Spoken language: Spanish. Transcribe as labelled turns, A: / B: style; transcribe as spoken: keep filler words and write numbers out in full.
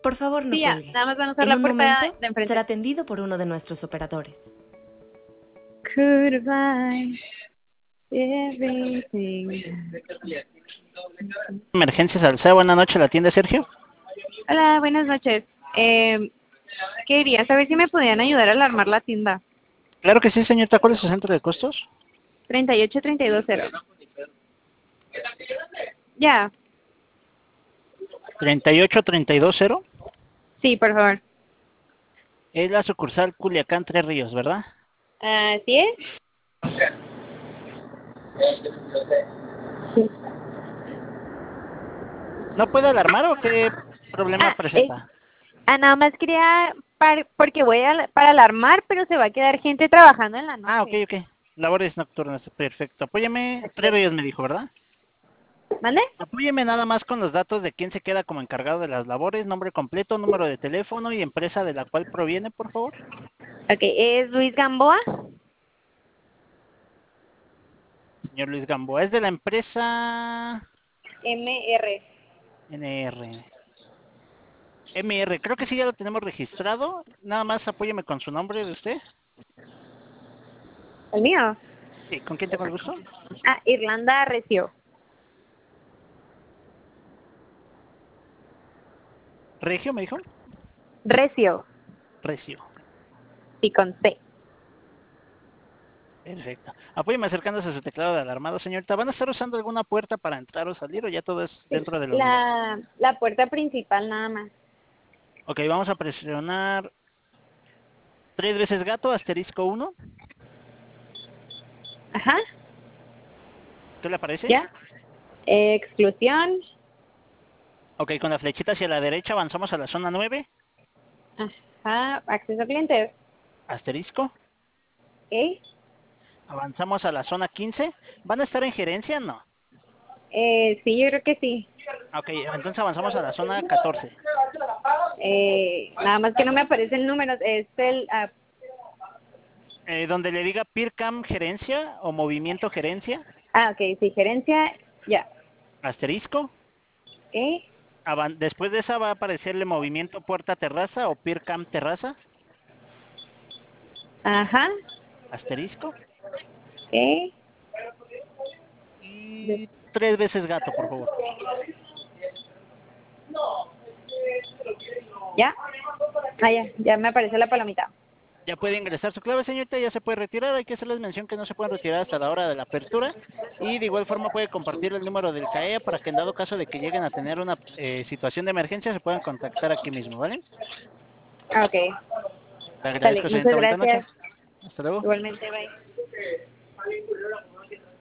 A: Por favor, no
B: Sí, ya,
A: cuelgue.
B: nada más van a usar
A: En
B: la
A: un
B: puerta
A: momento
B: de enfrente.
A: será atendido por uno de nuestros operadores.
B: Could buy everything.
C: Emergencias Alsea, buenas noches, ¿la atiende Sergio?
B: Hola, buenas noches. Eh, quería saber si me podían ayudar a alarmar la tienda.
C: Claro que sí, señorita, ¿cuál es su centro de costos?
B: treinta y ocho treinta y dos cero. Ya,
C: treinta y ocho treinta y dos cero.
B: sí, por favor.
C: Es la sucursal Culiacán Tres Ríos, ¿verdad?
B: ¿Así es?
C: ¿No puede alarmar o qué problema
B: Ah, es,
C: presenta?
B: ah, nada más quería, par- porque voy a, para alarmar, pero se va a quedar gente trabajando en la
C: Ah, ok,
B: noche.
C: ok. Labores nocturnas, perfecto. Apóyeme,
B: Así
C: Tres
B: es.
C: Ríos me dijo, ¿verdad?
B: ¿Mande?
C: Apóyeme nada más con los datos de quién se queda como encargado de las labores, nombre completo, número de teléfono y empresa de la cual proviene, por favor.
B: Ok, ¿es Luis Gamboa?
C: Señor Luis Gamboa, es de la empresa
B: M R.
C: N R. M R, creo que sí ya lo tenemos registrado. Nada más apóyeme con su nombre de usted.
B: ¿El mío?
C: Sí, ¿con quién tengo el gusto?
B: Ah, Irlanda Recio.
C: Regio, me dijo.
B: Recio,
C: Recio.
B: sí, con C.
C: Perfecto. Apóyeme acercándose a su teclado de alarmado, señorita. ¿Van a estar usando alguna puerta para entrar o salir o ya todo es
B: Sí,
C: dentro de la unidad?
B: la, la puerta principal nada más.
C: Ok, vamos a presionar tres veces gato, asterisco uno.
B: Ajá,
C: ¿Qué le aparece?
B: ya. Eh, exclusión.
C: Ok, con la flechita hacia la derecha avanzamos a la zona nueve.
B: Ajá, acceso a clientes.
C: Asterisco.
B: Ok.
C: Avanzamos a la zona quince. ¿Van a estar en gerencia? No.
B: Eh, sí, yo creo que sí.
C: Ok, entonces avanzamos a la zona catorce.
B: Eh, nada más que no me aparecen números. Es el... ah,
C: Eh, donde le diga PIRCAM gerencia o movimiento gerencia.
B: ah, ok, sí, gerencia. Ya.
C: Asterisco.
B: Ok.
C: Avan- después de esa va a aparecerle movimiento puerta terraza o PIRCAM terraza.
B: Ajá.
C: Asterisco.
B: Ok.
C: Y tres veces gato, por favor.
B: Ya. Ah, ya, ya me aparece la palomita.
C: Ya puede ingresar su clave, señorita, ya se puede retirar. Hay que hacerles mención que no se pueden retirar hasta la hora de la apertura. Y de igual forma puede compartir el número del C A E A para que en dado caso de que lleguen a tener una eh, situación de emergencia se puedan contactar aquí mismo, ¿vale?
B: Ah, ok.
C: Le
B: Dale,
C: agradezco,
B: muchas
C: señorita. Bonita noche.
B: gracias.
C: Hasta luego.
B: Igualmente, bye.